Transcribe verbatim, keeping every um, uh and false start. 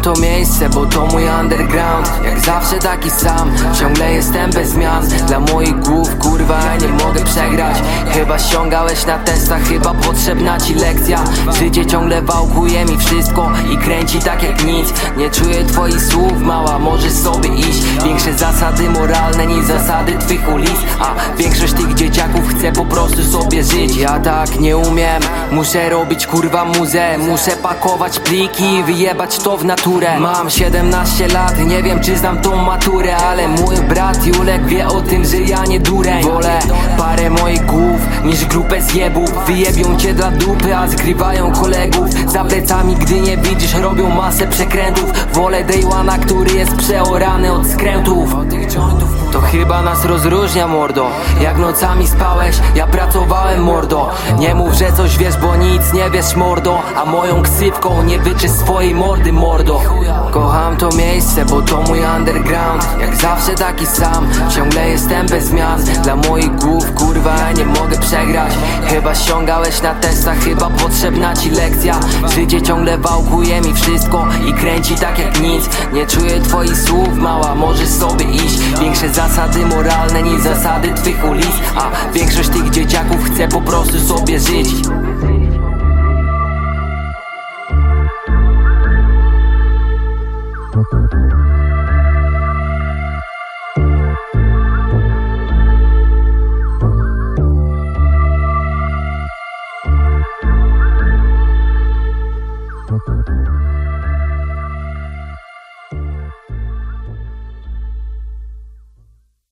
to miejsce, bo to mój underground. Jak zawsze taki sam, ciągle jestem bez zmian. Dla moich głów, kurwa, nie mogę przegrać. Chyba ściągałeś na testach, chyba potrzebna ci lekcja. Życie ciągle wałkuje mi wszystko i kręci tak jak nic. Nie czuję twoich słów, mała, możesz sobie iść. Większe zasady moralne niż zasady twych ulic. A większość tych dzieciaków chce po prostu sobie żyć. Ja tak nie umiem, muszę robić kurwa muzę. Muszę pakować pliki i wyjebać to w naturę. Mam siedemnaście lat, nie wiem czy znam tą maturę, ale mój brat Julek wie o tym, że ja nie dureń. Wolę parę moich głów niż grupę zjebów. Wyjebią cię dla dupy, a zgrywają kolegów. Za plecami, gdy nie widzisz, robią masę przekrętów. Wolę day one'a, który jest przeorany od skrętów. To chyba nas rozróżnia, mordo. Jak nocami spałeś, ja pracowałem, mordo. Nie mów, że coś wiesz, bo nic nie wiesz, mordo. A moją ksywką nie wyczysz swojej mordy, mordo. Kocham to miejsce, bo to mój underground. Jak zawsze taki sam, ciągle jestem bez zmian. Dla moich głów, kurwa, nie mogę przegrać. Chyba ściągałeś na testach, chyba potrzebna ci lekcja. Życie ciągle wałkuje mi wszystko i kręci tak jak nic. Nie czuję twoich słów, mała, możesz sobie iść. Większe zasady moralne niż zasady twych ulic. A większość tych dzieciaków chce po prostu sobie żyć.